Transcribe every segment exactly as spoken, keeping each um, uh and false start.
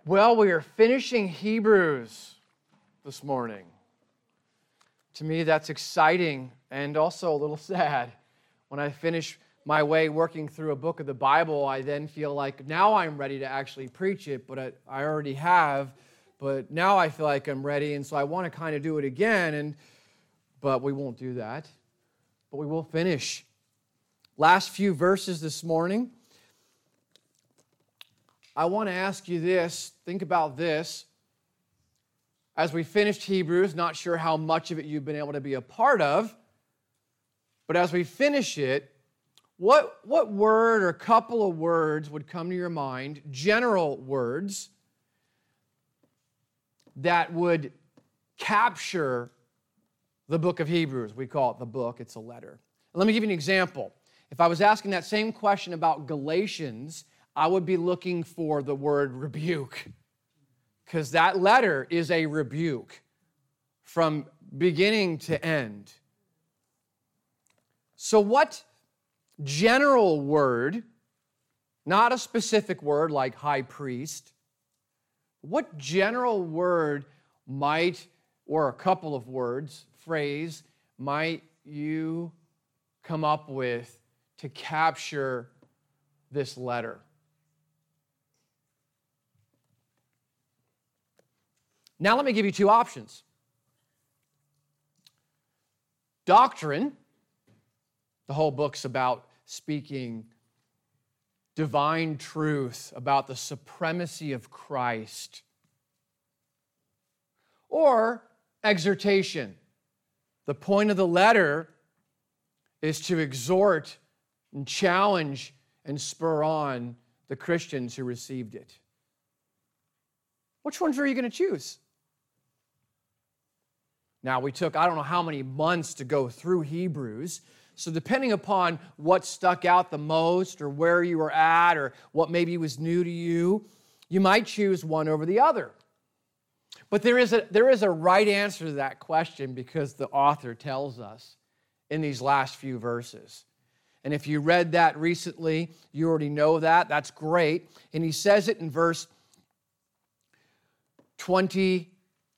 Well, we are finishing Hebrews this morning. To me, that's exciting and also a little sad. When I finish my way working through a book of the Bible, I then feel like now I'm ready to actually preach it, but I, I already have. But now I feel like I'm ready, and so I want to kind of do it again, and but we won't do that. But we will finish. Last few verses this morning. I want to ask you this, think about this. As we finished Hebrews, not sure how much of it you've been able to be a part of, but as we finish it, what, what word or couple of words would come to your mind, general words, that would capture the book of Hebrews? We call it the book, it's a letter. Let me give you an example. If I was asking that same question about Galatians, I would be looking for the word rebuke, because that letter is a rebuke from beginning to end. So what general word, not a specific word like high priest, what general word might, or a couple of words, phrase, might you come up with to capture this letter? Now let me give you two options. Doctrine, the whole book's about speaking divine truth about the supremacy of Christ. Or exhortation. The point of the letter is to exhort and challenge and spur on the Christians who received it. Which ones are you going to choose? Now, we took, I don't know how many months to go through Hebrews, so depending upon what stuck out the most or where you were at or what maybe was new to you, you might choose one over the other. But there is a, there is a right answer to that question because the author tells us in these last few verses. And if you read that recently, you already know that. That's great. And he says it in verse twenty-two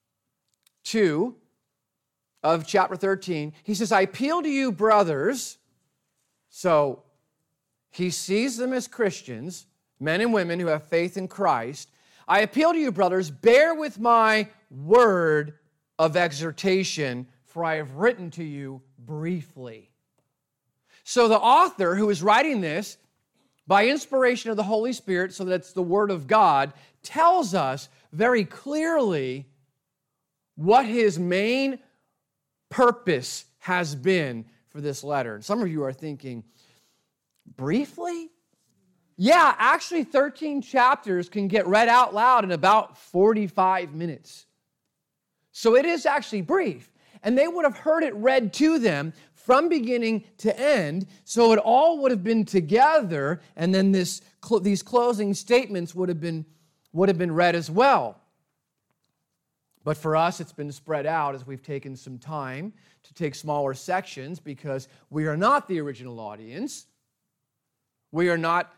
of chapter thirteen. He says, I appeal to you, brothers. So he sees them as Christians, men and women who have faith in Christ. I appeal to you, brothers, bear with my word of exhortation, for I have written to you briefly. So the author who is writing this by inspiration of the Holy Spirit, so that it's the word of God, tells us very clearly what his main purpose has been for this letter. And some of you are thinking, briefly? Yeah, actually thirteen chapters can get read out loud in about forty-five minutes. So it is actually brief. And they would have heard it read to them from beginning to end, so it all would have been together, and then this these closing statements would have been would have been read as well. But for us, it's been spread out as we've taken some time to take smaller sections because we are not the original audience. We are not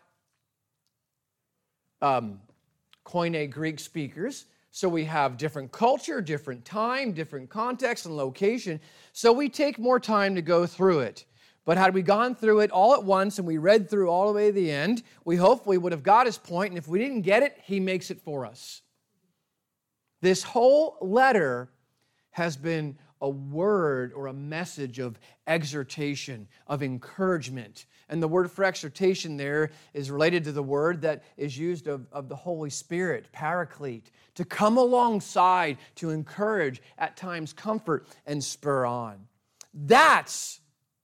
um, Koine Greek speakers, so we have different culture, different time, different context and location, so we take more time to go through it. But had we gone through it all at once and we read through all the way to the end, we hopefully would have got his point, and if we didn't get it, he makes it for us. This whole letter has been a word or a message of exhortation, of encouragement. And the word for exhortation there is related to the word that is used of, of the Holy Spirit, paraclete, to come alongside, to encourage, at times comfort and spur on. That's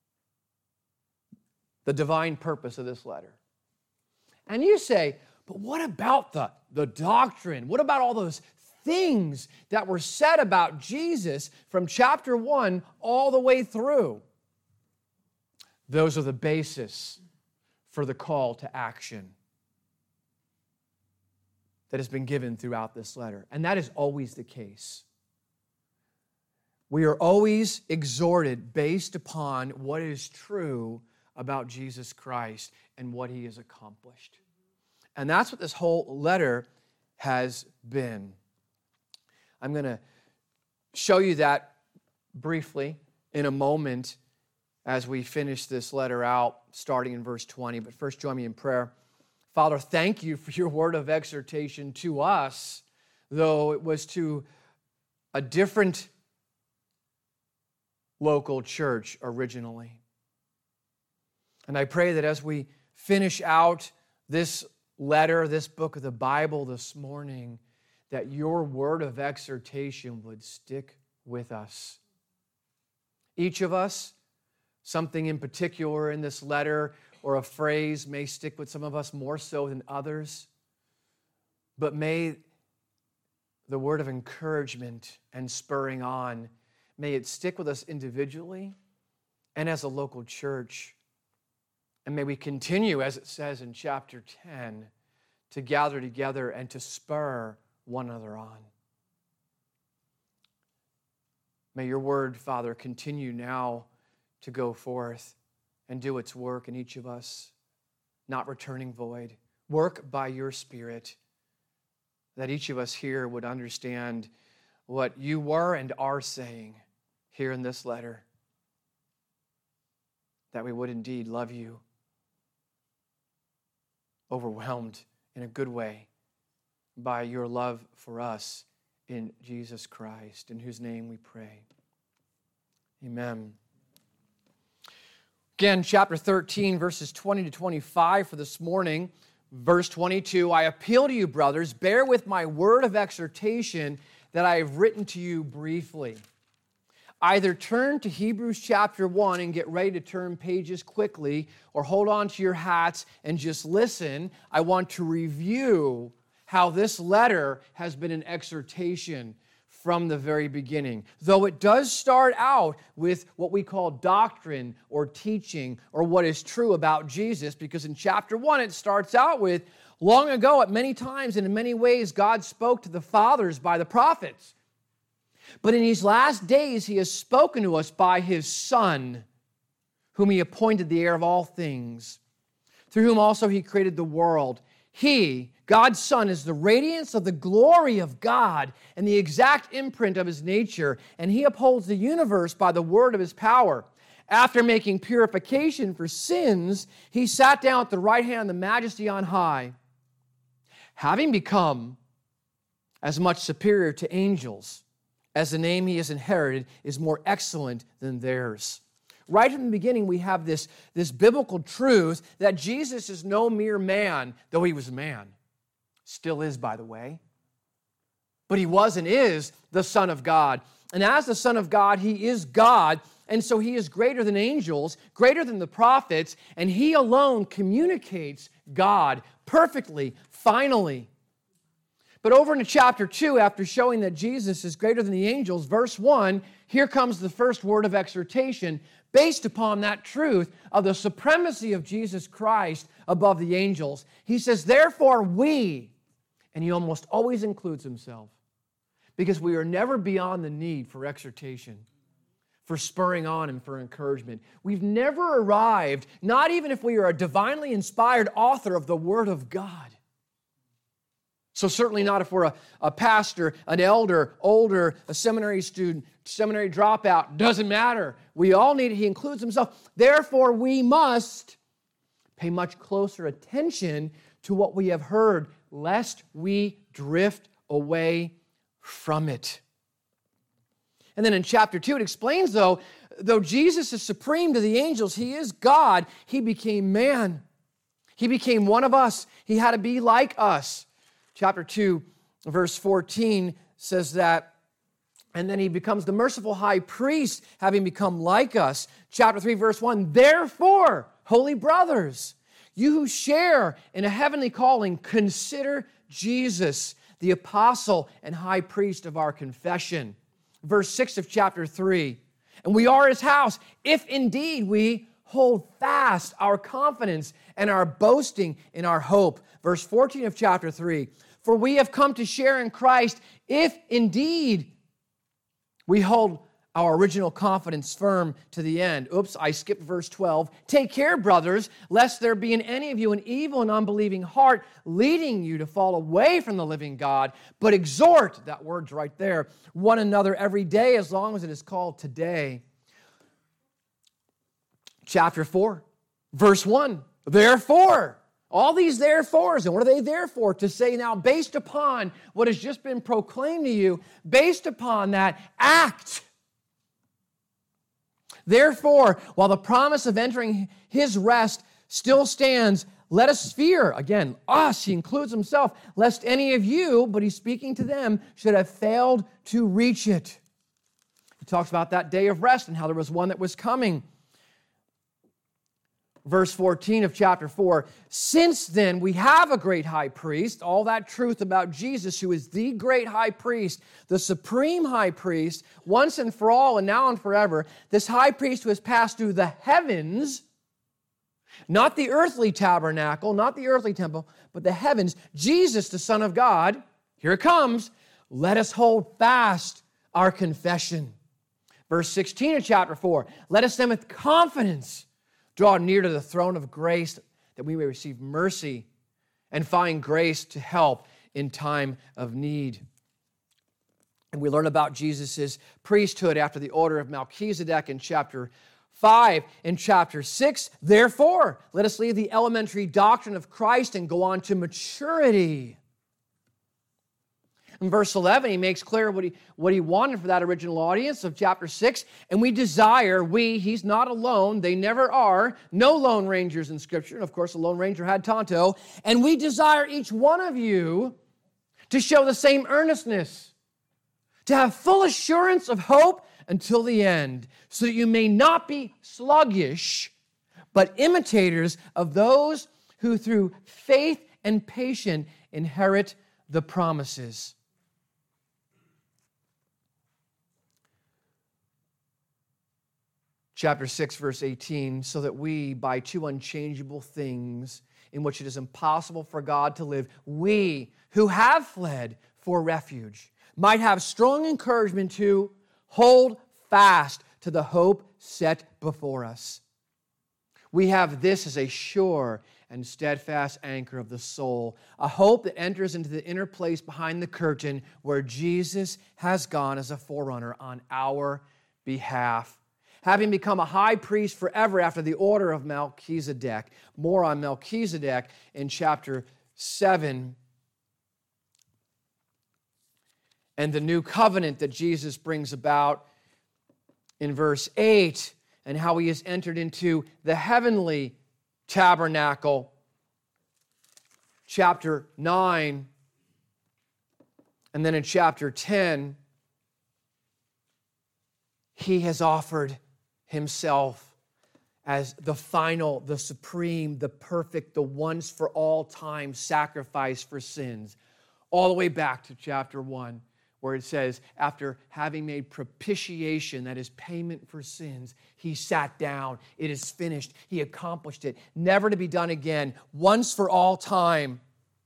the divine purpose of this letter. And you say, but what about the, the doctrine? What about all those things that were said about Jesus from chapter one all the way through? Those are the basis for the call to action that has been given throughout this letter. And that is always the case. We are always exhorted based upon what is true about Jesus Christ and what he has accomplished. And that's what this whole letter has been. I'm going to show you that briefly in a moment as we finish this letter out, starting in verse twenty. But first, join me in prayer. Father, thank you for your word of exhortation to us, though it was to a different local church originally. And I pray that as we finish out this letter, this book of the Bible this morning, that your word of exhortation would stick with us. Each of us, something in particular in this letter or a phrase may stick with some of us more so than others, but may the word of encouragement and spurring on, may it stick with us individually and as a local church. And may we continue, as it says in chapter ten, to gather together and to spur one another on. May your word, Father, continue now to go forth and do its work in each of us, not returning void. Work by your Spirit, that each of us here would understand what you were and are saying here in this letter, that we would indeed love you, overwhelmed in a good way by your love for us in Jesus Christ, in whose name we pray. Amen. Again, chapter thirteen, verses twenty to twenty-five for this morning. Verse twenty-two, I appeal to you, brothers, bear with my word of exhortation that I have written to you briefly. Either turn to Hebrews chapter one and get ready to turn pages quickly, or hold on to your hats and just listen. I want to review how this letter has been an exhortation from the very beginning. Though it does start out with what we call doctrine or teaching or what is true about Jesus, because in chapter one it starts out with, long ago at many times and in many ways God spoke to the fathers by the prophets. But in these last days he has spoken to us by his Son, whom he appointed the heir of all things, through whom also he created the world. He, God's Son, is the radiance of the glory of God and the exact imprint of his nature, and he upholds the universe by the word of his power. After making purification for sins, he sat down at the right hand of the Majesty on high, having become as much superior to angels as the name he has inherited is more excellent than theirs. Right from the beginning, we have this, this biblical truth that Jesus is no mere man, though he was a man. Still is, by the way. But he was and is the Son of God. And as the Son of God, he is God, and so he is greater than angels, greater than the prophets, and he alone communicates God perfectly, finally. But over into chapter two, after showing that Jesus is greater than the angels, verse one, here comes the first word of exhortation based upon that truth of the supremacy of Jesus Christ above the angels. He says, therefore we, and he almost always includes himself, because we are never beyond the need for exhortation, for spurring on and for encouragement. We've never arrived, not even if we are a divinely inspired author of the Word of God. So certainly not if we're a, a pastor, an elder, older, a seminary student, seminary dropout. Doesn't matter. We all need it. He includes himself. Therefore, we must pay much closer attention to what we have heard, lest we drift away from it. And then in chapter two, it explains, though, though Jesus is supreme to the angels, he is God, he became man. He became one of us. He had to be like us. Chapter two, verse fourteen says that, and then he becomes the merciful high priest, having become like us. Chapter three, verse one, therefore, holy brothers, you who share in a heavenly calling, consider Jesus, the apostle and high priest of our confession. Verse six of chapter three, and we are his house, if indeed we hold fast our confidence and our boasting in our hope. Verse fourteen of chapter three, for we have come to share in Christ if indeed we hold our original confidence firm to the end. Oops, I skipped verse twelve. Take care, brothers, lest there be in any of you an evil and unbelieving heart, leading you to fall away from the living God. But exhort, that word's right there, one another every day as long as it is called today. Chapter four, verse one. Therefore, all these therefores, and what are they there for? To say now, based upon what has just been proclaimed to you, based upon that, act. Therefore, while the promise of entering his rest still stands, let us fear, again, us, he includes himself, lest any of you, but he's speaking to them, should have failed to reach it. He talks about that day of rest and how there was one that was coming. Verse fourteen of chapter four, since then we have a great high priest, all that truth about Jesus, who is the great high priest, the supreme high priest, once and for all and now and forever, this high priest who has passed through the heavens, not the earthly tabernacle, not the earthly temple, but the heavens, Jesus, the Son of God, here it comes, let us hold fast our confession. Verse sixteen of chapter four, let us then with confidence draw near to the throne of grace that we may receive mercy and find grace to help in time of need. And we learn about Jesus' priesthood after the order of Melchizedek in chapter five. In chapter six, therefore, let us leave the elementary doctrine of Christ and go on to maturity. In verse eleven, he makes clear what he, what he wanted for that original audience of chapter six. And we desire, we, he's not alone, they never are, no lone rangers in Scripture. And of course, the Lone Ranger had Tonto. And we desire each one of you to show the same earnestness, to have full assurance of hope until the end, so that you may not be sluggish, but imitators of those who through faith and patience inherit the promises. Chapter six, verse eighteen, so that we, by two unchangeable things in which it is impossible for God to live, we who have fled for refuge might have strong encouragement to hold fast to the hope set before us. We have this as a sure and steadfast anchor of the soul, a hope that enters into the inner place behind the curtain where Jesus has gone as a forerunner on our behalf, having become a high priest forever after the order of Melchizedek. More on Melchizedek in chapter seven. And the new covenant that Jesus brings about in verse eight, and how he has entered into the heavenly tabernacle. Chapter nine, and then in chapter ten, he has offered himself as the final, the supreme, the perfect, the once for all time sacrifice for sins. All the way back to chapter one, where it says, after having made propitiation, that is payment for sins, he sat down. It is finished. He accomplished it, never to be done again, once for all time.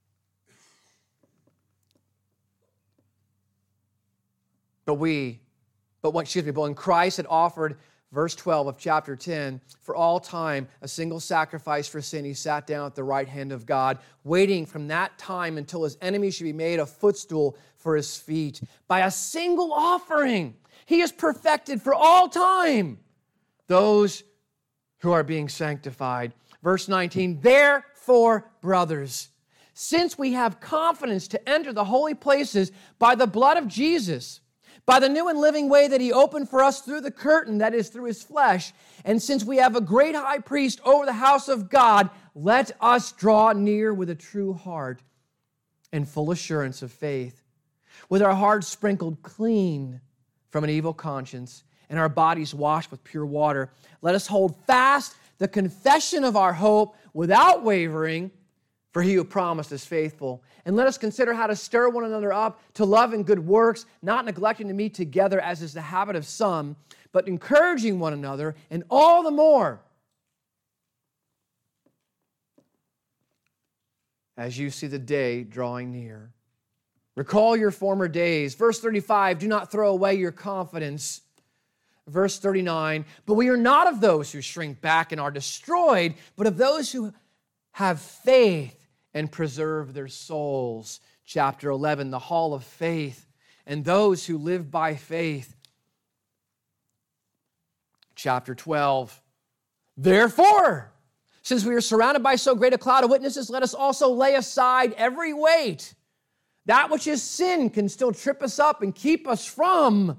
But we, but what, excuse me, but when Christ had offered, verse twelve of chapter ten, for all time, a single sacrifice for sin, he sat down at the right hand of God, waiting from that time until his enemies should be made a footstool for his feet. By a single offering, he has perfected for all time those who are being sanctified. Verse nineteen, therefore, brothers, since we have confidence to enter the holy places by the blood of Jesus, by the new and living way that he opened for us through the curtain, that is, through his flesh, and since we have a great high priest over the house of God, let us draw near with a true heart and full assurance of faith, with our hearts sprinkled clean from an evil conscience and our bodies washed with pure water. Let us hold fast the confession of our hope without wavering, for he who promised is faithful. And let us consider how to stir one another up to love and good works, not neglecting to meet together as is the habit of some, but encouraging one another, and all the more as you see the day drawing near. Recall your former days. Verse thirty-five, do not throw away your confidence, verse thirty-nine, but we are not of those who shrink back and are destroyed, but of those who have faith and preserve their souls. Chapter eleven, the hall of faith, and those who live by faith. Chapter twelve, therefore, since we are surrounded by so great a cloud of witnesses, let us also lay aside every weight. That which is sin can still trip us up and keep us from.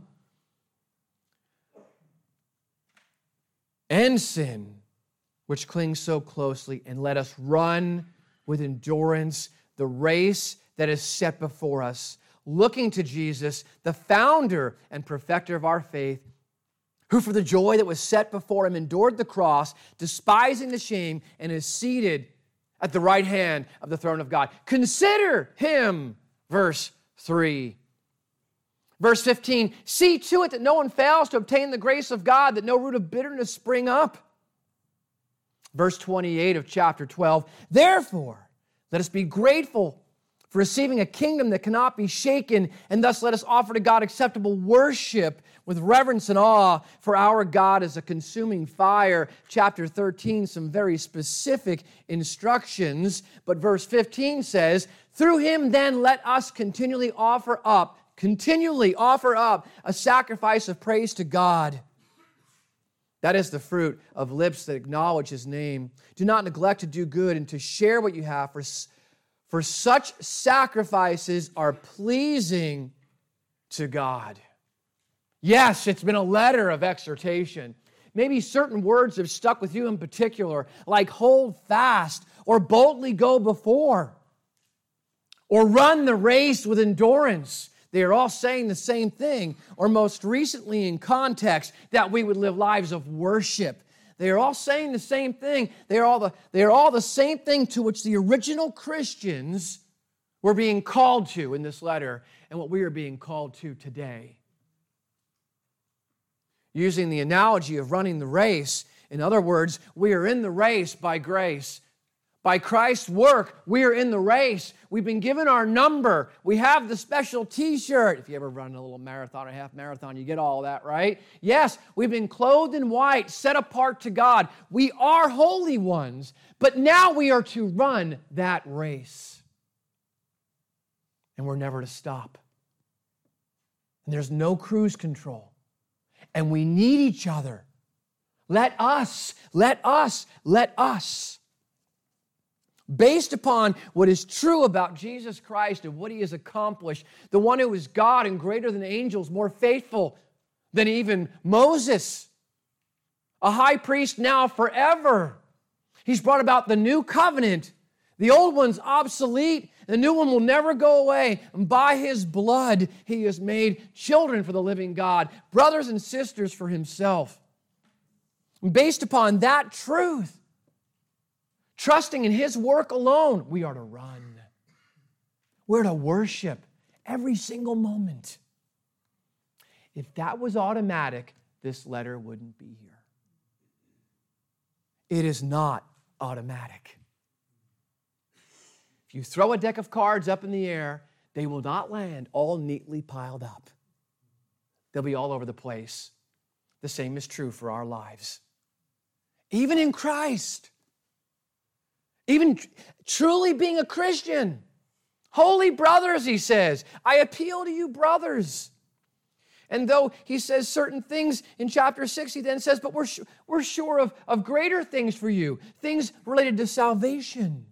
And sin, which clings so closely, and let us run with endurance the race that is set before us, looking to Jesus, the founder and perfecter of our faith, who for the joy that was set before him endured the cross, despising the shame, and is seated at the right hand of the throne of God. Consider him, verse three. Verse fifteen, see to it that no one fails to obtain the grace of God, that no root of bitterness spring up. Verse twenty-eight of chapter twelve, therefore, let us be grateful for receiving a kingdom that cannot be shaken, and thus let us offer to God acceptable worship with reverence and awe, for our God is a consuming fire. Chapter thirteen, some very specific instructions, but verse fifteen says, through him then let us continually offer up, continually offer up a sacrifice of praise to God. That is the fruit of lips that acknowledge his name. Do not neglect to do good and to share what you have, for, for such sacrifices are pleasing to God. Yes, it's been a letter of exhortation. Maybe certain words have stuck with you in particular, like hold fast, or boldly go before, or run the race with endurance. They are all saying the same thing, or most recently in context, that we would live lives of worship. They are all saying the same thing. They are all the, they are all the same thing to which the original Christians were being called to in this letter, and what we are being called to today. Using the analogy of running the race, in other words, we are in the race by grace. By Christ's work, we are in the race. We've been given our number. We have the special t-shirt. If you ever run a little marathon or half marathon, you get all that, right? Yes, we've been clothed in white, set apart to God. We are holy ones, but now we are to run that race. And we're never to stop. And there's no cruise control. And we need each other. Let us, let us, let us. Based upon what is true about Jesus Christ and what he has accomplished, the one who is God and greater than angels, more faithful than even Moses, a high priest now forever. He's brought about the new covenant. The old one's obsolete. The new one will never go away. And by his blood, he has made children for the living God, brothers and sisters for himself. And based upon that truth, trusting in his work alone, we are to run. We're to worship every single moment. If that was automatic, this letter wouldn't be here. It is not automatic. If you throw a deck of cards up in the air, they will not land all neatly piled up. They'll be all over the place. The same is true for our lives. Even in Christ. Even tr- truly being a Christian. Holy brothers, he says, I appeal to you, brothers. And though he says certain things in chapter six, he then says, but we're, sh- we're sure of, of greater things for you, things related to salvation.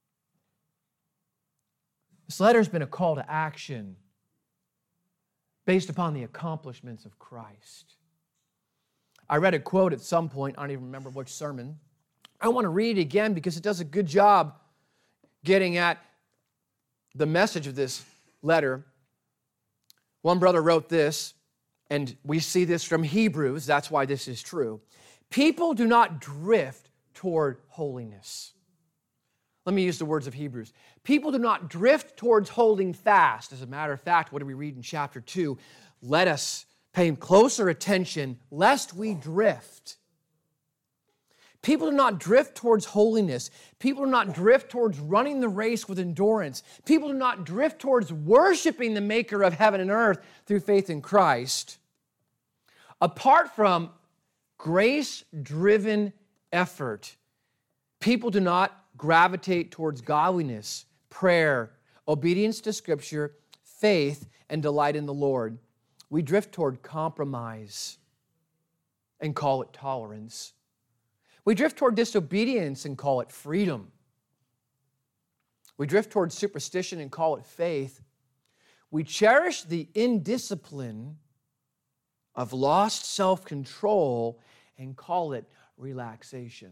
This letter has been a call to action based upon the accomplishments of Christ. I read a quote at some point, I don't even remember which sermon. I want to read it again because it does a good job getting at the message of this letter. One brother wrote this, and we see this from Hebrews, that's why this is true. People do not drift toward holiness. Let me use the words of Hebrews. People do not drift towards holding fast. As a matter of fact, what do we read in chapter two? Let us pay closer attention lest we drift. People do not drift towards holiness. People do not drift towards running the race with endurance. People do not drift towards worshiping the maker of heaven and earth through faith in Christ. Apart from grace-driven effort, people do not gravitate towards godliness, prayer, obedience to Scripture, faith, and delight in the Lord. We drift toward compromise and call it tolerance. We drift toward disobedience and call it freedom. We drift toward superstition and call it faith. We cherish the indiscipline of lost self-control and call it relaxation.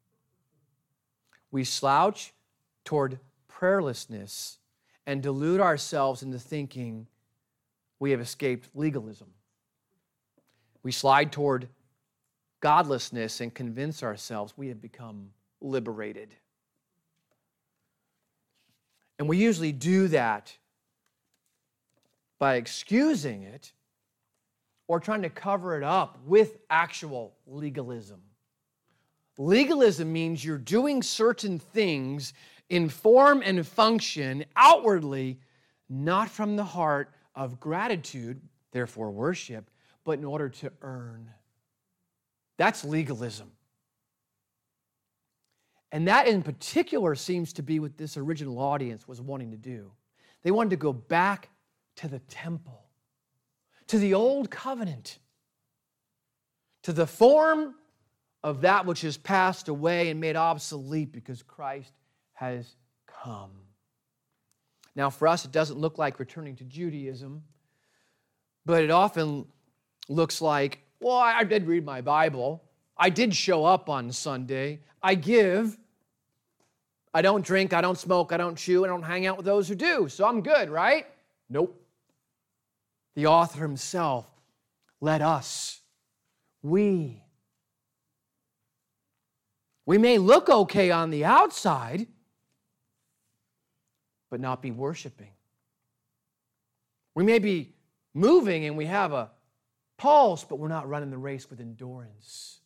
We slouch toward prayerlessness and delude ourselves into thinking we have escaped legalism. We slide toward godlessness and convince ourselves we have become liberated. And we usually do that by excusing it or trying to cover it up with actual legalism. Legalism means you're doing certain things in form and function outwardly, not from the heart of gratitude, therefore worship, but in order to earn. That's legalism. And that in particular seems to be what this original audience was wanting to do. They wanted to go back to the temple, to the old covenant, to the form of that which has passed away and made obsolete because Christ has come. Now, for us, it doesn't look like returning to Judaism, but it often looks like, well, I did read my Bible. I did show up on Sunday. I give. I don't drink. I don't smoke. I don't chew. I don't hang out with those who do. So I'm good, right? Nope. The author himself led us. We. We may look okay on the outside, but not be worshiping. We may be moving and we have a pulse, but we're not running the race with endurance.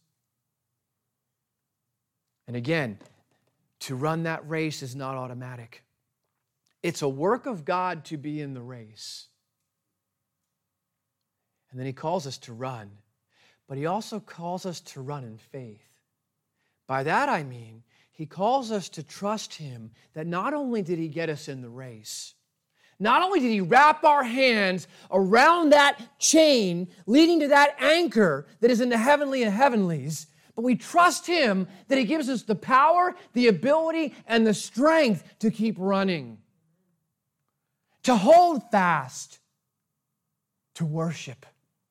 And again, to run that race is not automatic. It's a work of God to be in the race. And then He calls us to run, but He also calls us to run in faith. By that I mean, He calls us to trust Him that not only did He get us in the race, not only did He wrap our hands around that chain leading to that anchor that is in the heavenly and heavenlies, but we trust Him that He gives us the power, the ability, and the strength to keep running, to hold fast, to worship.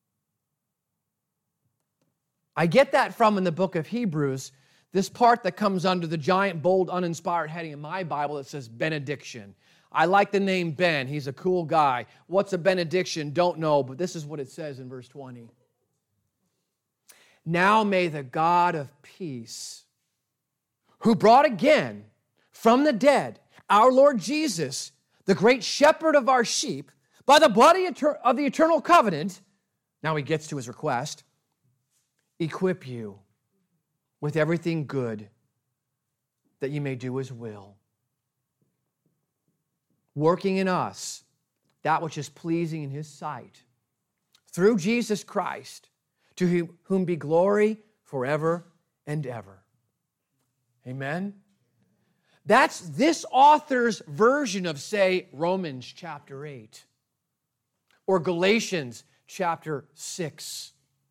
I get that from in the book of Hebrews, this part that comes under the giant, bold, uninspired heading in my Bible that says benediction. I like the name Ben. He's a cool guy. What's a benediction? Don't know, but this is what it says in verse twenty. Now may the God of peace, who brought again from the dead our Lord Jesus, the great shepherd of our sheep, by the blood of the eternal covenant, now he gets to his request, equip you with everything good that you may do His will, working in us that which is pleasing in His sight, through Jesus Christ, to whom be glory forever and ever. Amen? That's this author's version of, say, Romans chapter eight, or Galatians chapter six,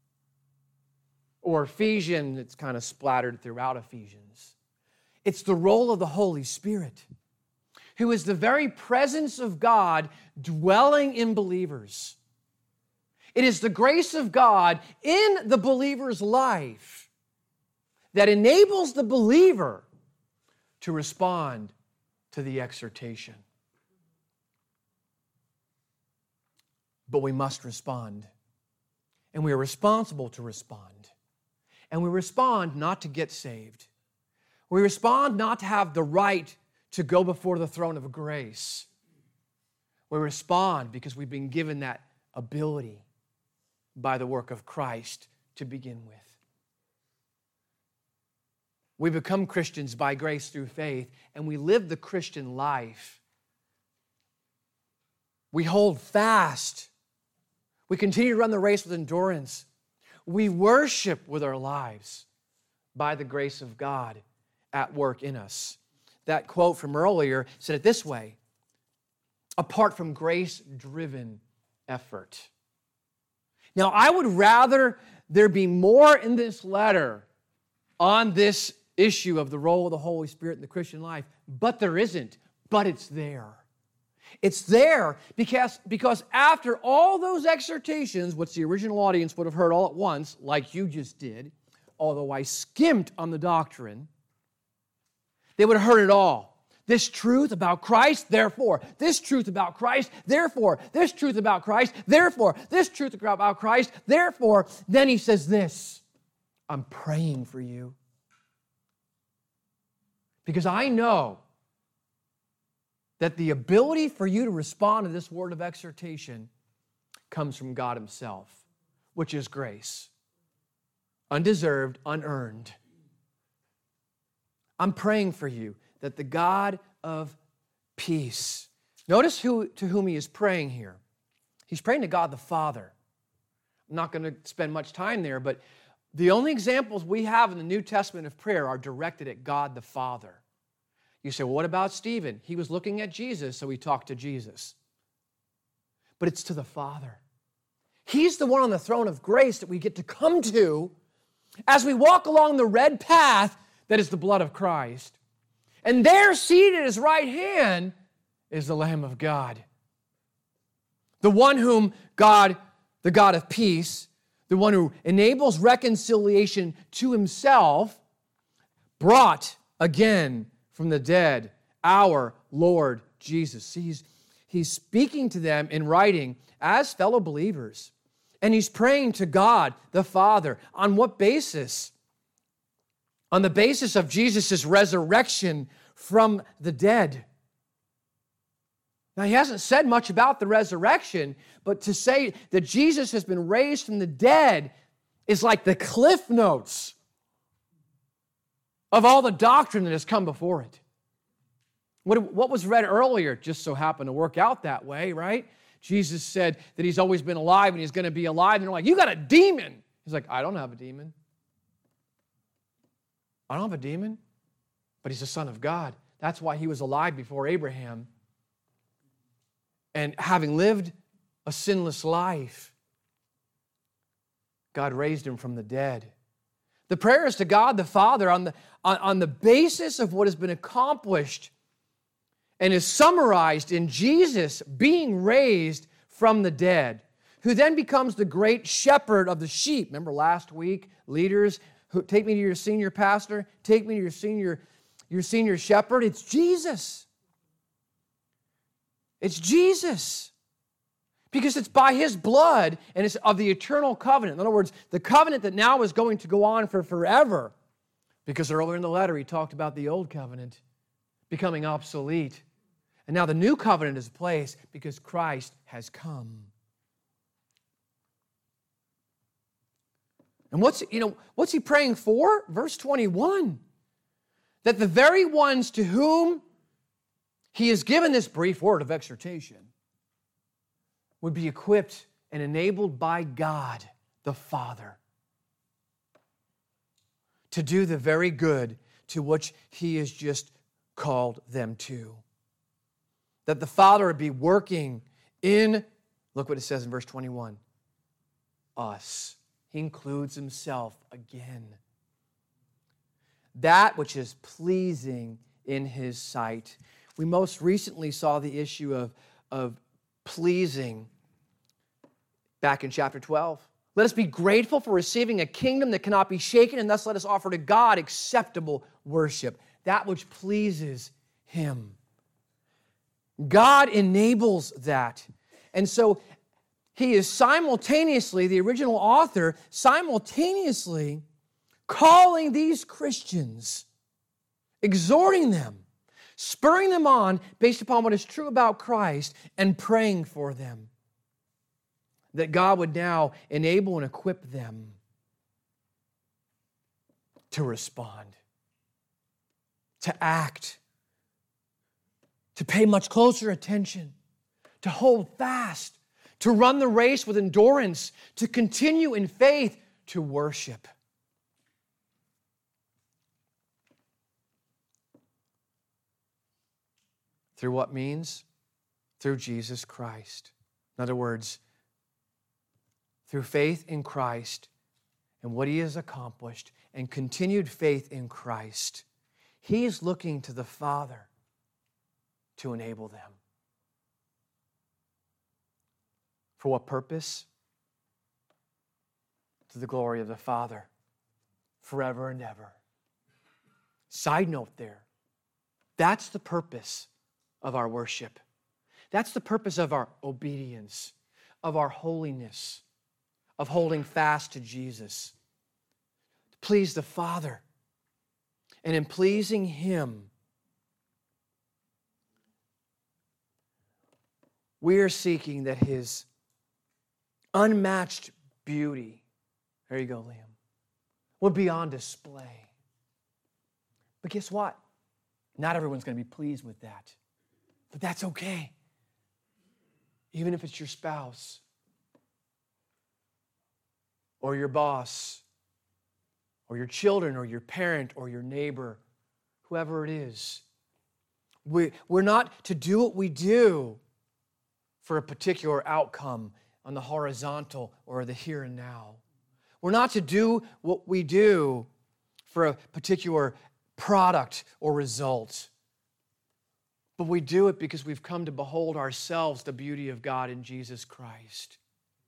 or Ephesians. It's kind of splattered throughout Ephesians. It's the role of the Holy Spirit, who is the very presence of God dwelling in believers. It is the grace of God in the believer's life that enables the believer to respond to the exhortation. But we must respond. And we are responsible to respond. And we respond not to get saved. We respond not to have the right to go before the throne of grace. We respond because we've been given that ability by the work of Christ to begin with. We become Christians by grace through faith, and we live the Christian life. We hold fast. We continue to run the race with endurance. We worship with our lives by the grace of God at work in us. That quote from earlier said it this way: apart from grace-driven effort. Now, I would rather there be more in this letter on this issue of the role of the Holy Spirit in the Christian life, but there isn't, but it's there. It's there because, because after all those exhortations, which the original audience would have heard all at once, like you just did, although I skimped on the doctrine, they would have heard it all. This truth about Christ, therefore. This truth about Christ, therefore. This truth about Christ, therefore. This truth about Christ, therefore. Then he says this: I'm praying for you. Because I know that the ability for you to respond to this word of exhortation comes from God Himself, which is grace. Undeserved, unearned. I'm praying for you that the God of peace. Notice who, to whom he is praying here. He's praying to God the Father. I'm not going to spend much time there, but the only examples we have in the New Testament of prayer are directed at God the Father. You say, well, what about Stephen? He was looking at Jesus, so he talked to Jesus. But it's to the Father. He's the one on the throne of grace that we get to come to as we walk along the red path that is the blood of Christ. And there, seated at His right hand, is the Lamb of God. The one whom God, the God of peace, the one who enables reconciliation to Himself, brought again from the dead our Lord Jesus. He's, he's speaking to them in writing as fellow believers. And He's praying to God the Father. On what basis? On the basis of Jesus' resurrection from the dead. Now, He hasn't said much about the resurrection, but to say that Jesus has been raised from the dead is like the cliff notes of all the doctrine that has come before it. What, what was read earlier just so happened to work out that way, right? Jesus said that He's always been alive and He's going to be alive. And they're like, you got a demon. He's like, I don't have a demon. I don't have a demon. But He's the Son of God. That's why He was alive before Abraham. And having lived a sinless life, God raised Him from the dead. The prayer is to God the Father on the, on, on the basis of what has been accomplished and is summarized in Jesus being raised from the dead, who then becomes the great shepherd of the sheep. Remember last week, leaders, who, take me to your senior pastor, take me to your senior, your senior shepherd. It's Jesus. It's Jesus. Because it's by His blood and it's of the eternal covenant. In other words, the covenant that now is going to go on for forever. Because earlier in the letter, he talked about the old covenant becoming obsolete. And now the new covenant is in place because Christ has come. And what's, you know, what's he praying for? Verse twenty-one. That the very ones to whom he has given this brief word of exhortation would be equipped and enabled by God the Father to do the very good to which He has just called them to. That the Father would be working in, look what it says in verse twenty-one, us. He includes Himself again. That which is pleasing in His sight. We most recently saw the issue of, of pleasing back in chapter twelve. Let us be grateful for receiving a kingdom that cannot be shaken, and thus let us offer to God acceptable worship, that which pleases Him. God enables that. And so He is simultaneously, the original author, simultaneously calling these Christians, exhorting them, spurring them on based upon what is true about Christ, and praying for them. That God would now enable and equip them to respond, to act, to pay much closer attention, to hold fast, to run the race with endurance, to continue in faith, to worship. Through what means? Through Jesus Christ. In other words, through faith in Christ and what He has accomplished and continued faith in Christ, He's looking to the Father to enable them. For what purpose? To the glory of the Father, forever and ever. Side note there, that's the purpose of our worship. That's the purpose of our obedience, of our holiness, of holding fast to Jesus. To please the Father. And in pleasing Him, we are seeking that His unmatched beauty, there you go, Liam, would be on display. But guess what? Not everyone's going to be pleased with that. But that's okay. Even if it's your spouse or your boss or your children or your parent or your neighbor, whoever it is. We, we're not to do what we do for a particular outcome on the horizontal or the here and now. We're not to do what we do for a particular product or result. But we do it because we've come to behold ourselves the beauty of God in Jesus Christ.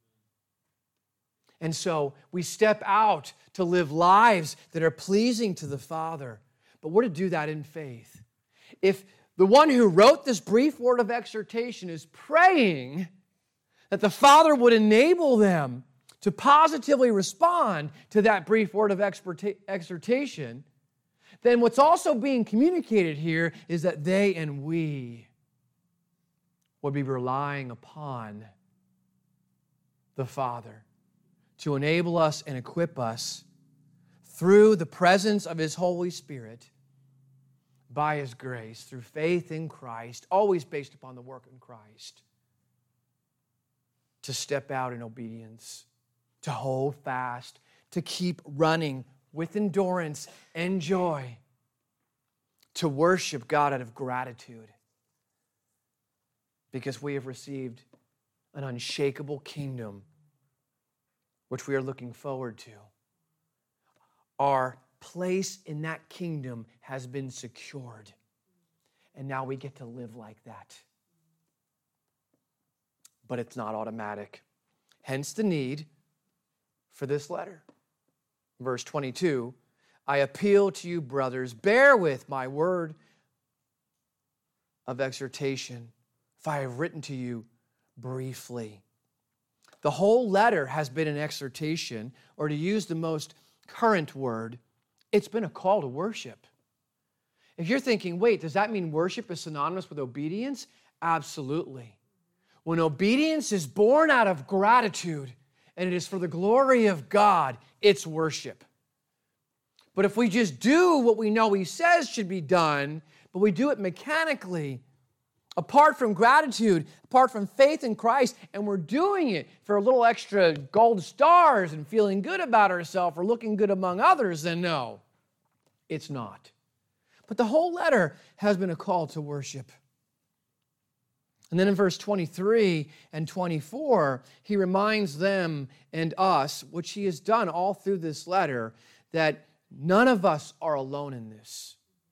And so we step out to live lives that are pleasing to the Father. But we're to do that in faith. If the one who wrote this brief word of exhortation is praying that the Father would enable them to positively respond to that brief word of exhortation, then what's also being communicated here is that they and we would be relying upon the Father to enable us and equip us through the presence of His Holy Spirit by His grace, through faith in Christ, always based upon the work in Christ, to step out in obedience, to hold fast, to keep running with endurance and joy, to worship God out of gratitude, because we have received an unshakable kingdom which we are looking forward to. Our place in that kingdom has been secured, and now we get to live like that. But it's not automatic. Hence the need for this letter. Verse twenty-two, I appeal to you, brothers, bear with my word of exhortation, if I have written to you briefly. The whole letter has been an exhortation, or to use the most current word, it's been a call to worship. If you're thinking, wait, does that mean worship is synonymous with obedience? Absolutely. When obedience is born out of gratitude, and it is for the glory of God, it's worship. But if we just do what we know He says should be done, but we do it mechanically, apart from gratitude, apart from faith in Christ, and we're doing it for a little extra gold stars and feeling good about ourselves or looking good among others, then no, it's not. But the whole letter has been a call to worship. And then in verse twenty-three and twenty-four, he reminds them and us, which he has done all through this letter, that none of us are alone in this.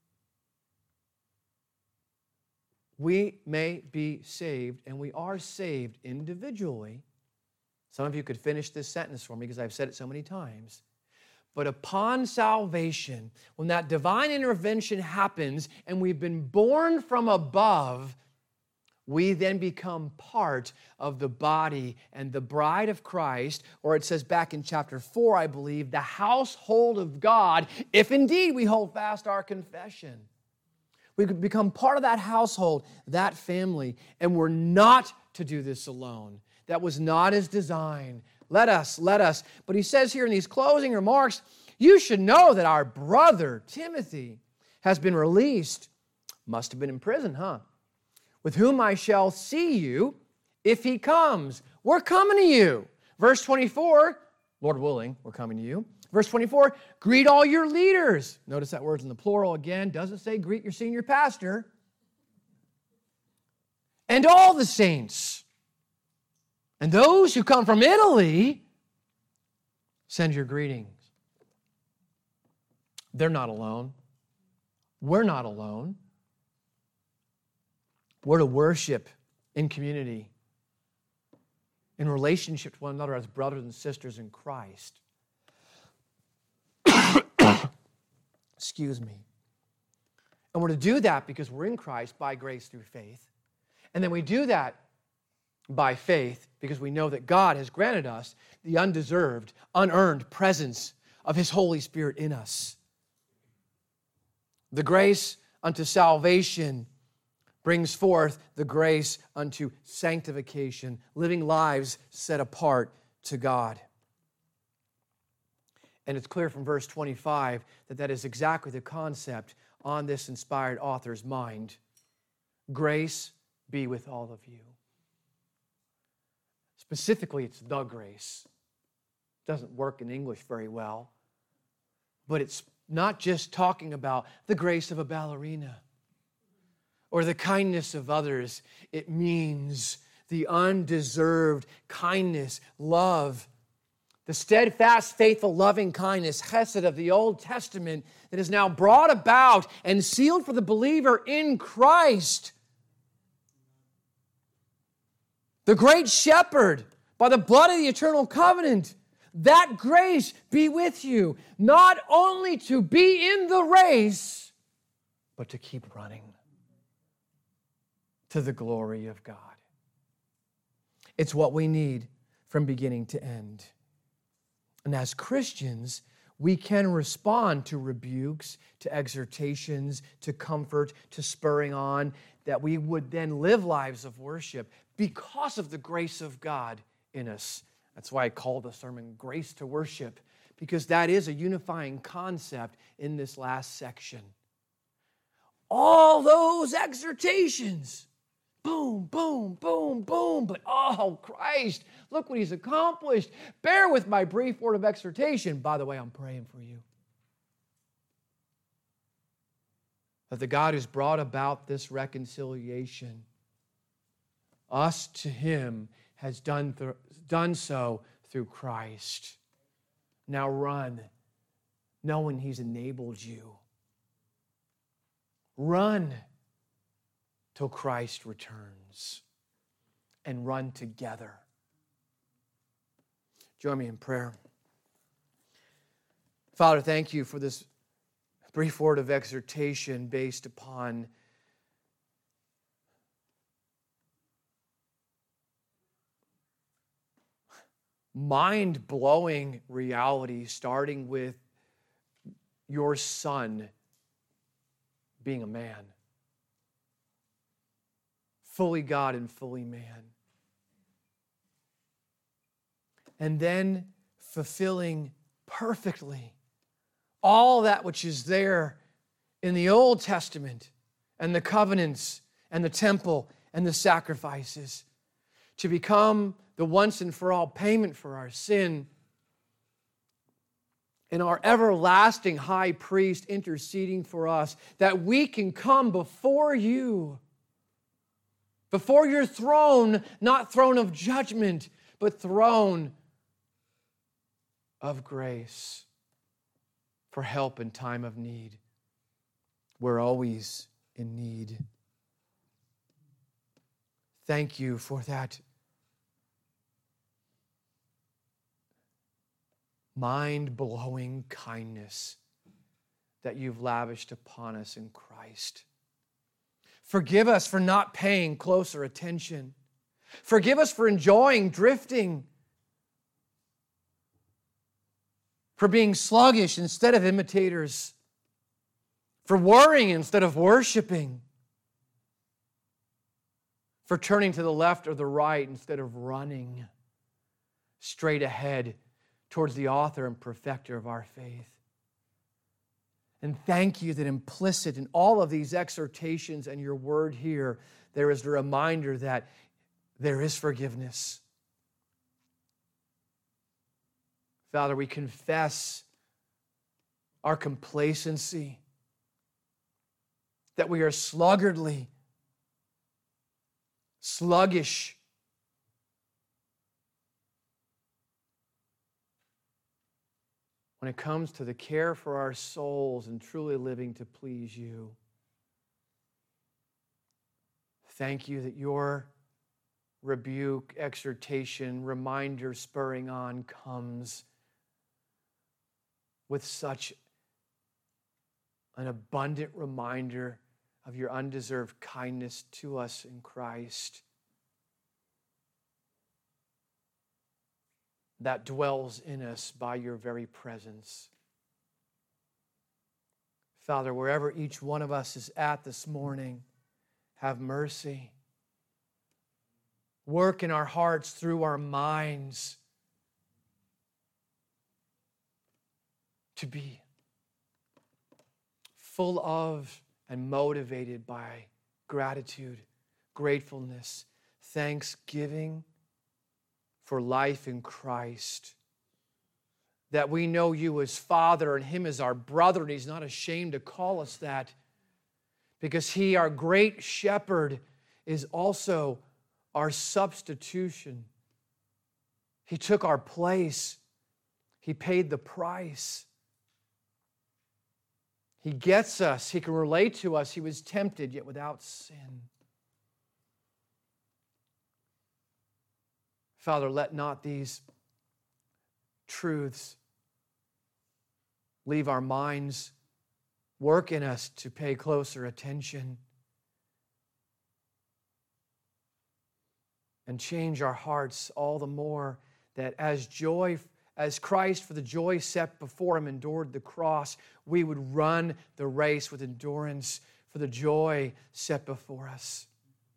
We may be saved, and we are saved individually. Some of you could finish this sentence for me because I've said it so many times. But upon salvation, when that divine intervention happens and we've been born from above, we then become part of the body and the bride of Christ, or it says back in chapter four, I believe, the household of God, if indeed we hold fast our confession. We could become part of that household, that family, and we're not to do this alone. That was not His design. Let us, let us. But he says here in these closing remarks, you should know that our brother, Timothy, has been released. Must have been in prison, huh? With whom I shall see you if he comes. We're coming to you. Verse twenty-four, Lord willing, we're coming to you. Verse twenty-four, greet all your leaders. Notice that word's in the plural again. Doesn't say greet your senior pastor. And all the saints. And those who come from Italy, send your greetings. They're not alone. We're not alone. We're to worship in community, in relationship to one another as brothers and sisters in Christ. Excuse me. And we're to do that because we're in Christ by grace through faith. And then we do that by faith because we know that God has granted us the undeserved, unearned presence of His Holy Spirit in us. The grace unto salvation brings forth the grace unto sanctification, living lives set apart to God. And it's clear from verse twenty-five that that is exactly the concept on this inspired author's mind. Grace be with all of you. Specifically, it's the grace. It doesn't work in English very well, but it's not just talking about the grace of a ballerina or the kindness of others. It means the undeserved kindness, love, the steadfast, faithful, loving kindness, chesed of the Old Testament that is now brought about and sealed for the believer in Christ. The great shepherd, by the blood of the eternal covenant, that grace be with you, not only to be in the race, but to keep running to the glory of God. It's what we need from beginning to end. And as Christians, we can respond to rebukes, to exhortations, to comfort, to spurring on, that we would then live lives of worship because of the grace of God in us. That's why I call the sermon Grace to Worship, because that is a unifying concept in this last section. All those exhortations, boom, boom, boom, boom, but oh, Christ, look what He's accomplished. Bear with my brief word of exhortation. By the way, I'm praying for you. That the God who's brought about this reconciliation, us to Him, has done, th- done so through Christ. Now run, knowing He's enabled you. Run till Christ returns, and run together. Join me in prayer. Father, thank You for this brief word of exhortation based upon mind-blowing reality, starting with Your Son being a man, fully God and fully man, and then fulfilling perfectly all that which is there in the Old Testament and the covenants and the temple and the sacrifices, to become the once and for all payment for our sin, and our everlasting high priest interceding for us, that we can come before You, before Your throne, not throne of judgment, but throne of grace, for help in time of need. We're always in need. Thank You for that mind-blowing kindness that You've lavished upon us in Christ. Forgive us for not paying closer attention. Forgive us for enjoying drifting, for being sluggish instead of imitators, for worrying instead of worshiping, for turning to the left or the right instead of running straight ahead towards the author and perfecter of our faith. And thank You that implicit in all of these exhortations and Your word here, there is a reminder that there is forgiveness. Father, we confess our complacency, that we are sluggardly, sluggish, when it comes to the care for our souls and truly living to please you. Thank you that your rebuke, exhortation, reminder, spurring on comes with such an abundant reminder of your undeserved kindness to us in Christ that dwells in us by your very presence. Father, wherever each one of us is at this morning, have mercy. Work in our hearts, through our minds, to be full of and motivated by gratitude, gratefulness, thanksgiving for life in Christ. That we know you as Father and him as our brother, and he's not ashamed to call us that, because he, our great shepherd, is also our substitution. He took our place. He paid the price. He gets us. He can relate to us. He was tempted, yet without sin. Father, let not these truths leave our minds. Work in us to pay closer attention and change our hearts all the more, that as joy, as Christ, for the joy set before him, endured the cross, we would run the race with endurance for the joy set before us.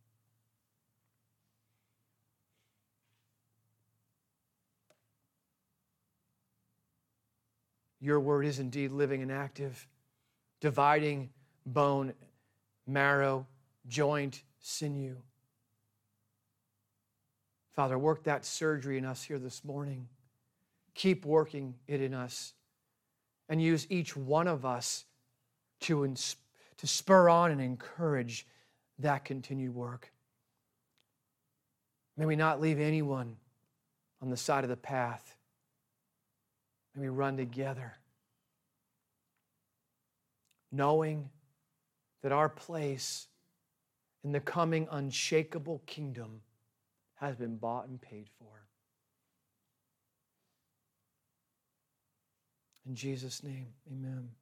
Your word is indeed living and active, dividing bone, marrow, joint, sinew. Father, work that surgery in us here this morning. Keep working it in us, and use each one of us to, ins- to spur on and encourage that continued work. May we not leave anyone on the side of the path. May we run together, knowing that our place in the coming unshakable kingdom has been bought and paid for. In Jesus' name, amen.